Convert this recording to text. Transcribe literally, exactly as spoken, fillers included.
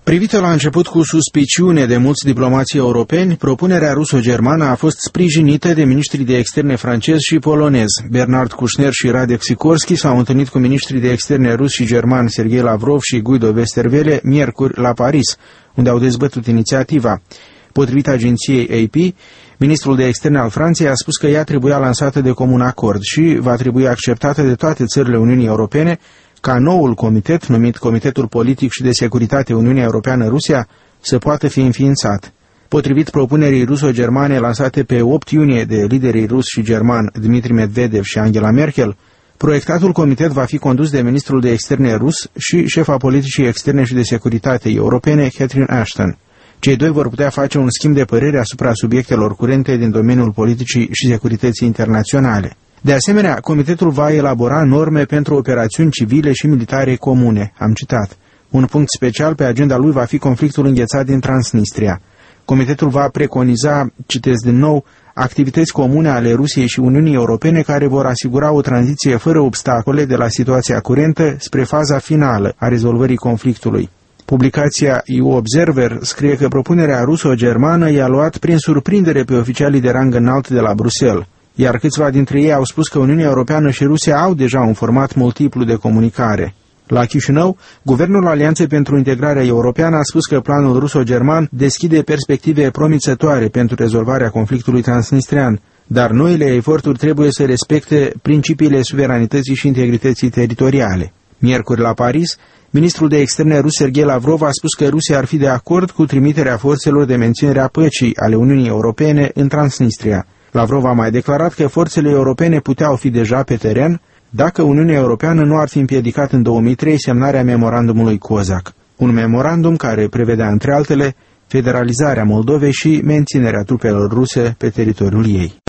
Privită la început cu suspiciune de mulți diplomații europeni, propunerea ruso-germană a fost sprijinită de miniștrii de externe francez și polonez. Bernard Kouchner și Radek Sikorski s-au întâlnit cu miniștrii de externe rus și german Sergei Lavrov și Guido Westerwelle miercuri la Paris, unde au dezbătut inițiativa. Potrivit agenției A P, ministrul de externe al Franței a spus că ea trebuia lansată de comun acord și va trebui acceptată de toate țările Uniunii Europene ca noul comitet, numit Comitetul Politic și de Securitate Uniunea Europeană-Rusia, să poată fi înființat. Potrivit propunerii ruso-germane lansate pe opt iunie de liderii rus și german Dmitri Medvedev și Angela Merkel, proiectatul comitet va fi condus de ministrul de externe rus și șefa politicii externe și de securitate europene, Catherine Ashton. Cei doi vor putea face un schimb de păreri asupra subiectelor curente din domeniul politicii și securității internaționale. De asemenea, comitetul va elabora norme pentru operațiuni civile și militare comune, am citat. Un punct special pe agenda lui va fi conflictul înghețat din Transnistria. Comitetul va preconiza, citesc din nou, activități comune ale Rusiei și Uniunii Europene care vor asigura o tranziție fără obstacole de la situația curentă spre faza finală a rezolvării conflictului. Publicația E U Observer scrie că propunerea ruso-germană i-a luat prin surprindere pe oficialii de rang înalt de la Bruxelles, iar câțiva dintre ei au spus că Uniunea Europeană și Rusia au deja un format multiplu de comunicare. La Chișinău, Guvernul Alianței pentru Integrarea Europeană a spus că planul ruso-german deschide perspective promițătoare pentru rezolvarea conflictului transnistrian, dar noile eforturi trebuie să respecte principiile suveranității și integrității teritoriale. Miercuri la Paris, ministrul de externe rus Sergei Lavrov a spus că Rusia ar fi de acord cu trimiterea forțelor de menținere a păcii ale Uniunii Europene în Transnistria. Lavrov a mai declarat că forțele europene puteau fi deja pe teren dacă Uniunea Europeană nu ar fi împiedicat în două mii trei semnarea memorandumului COSAC, un memorandum care prevedea, între altele, federalizarea Moldovei și menținerea trupelor ruse pe teritoriul ei.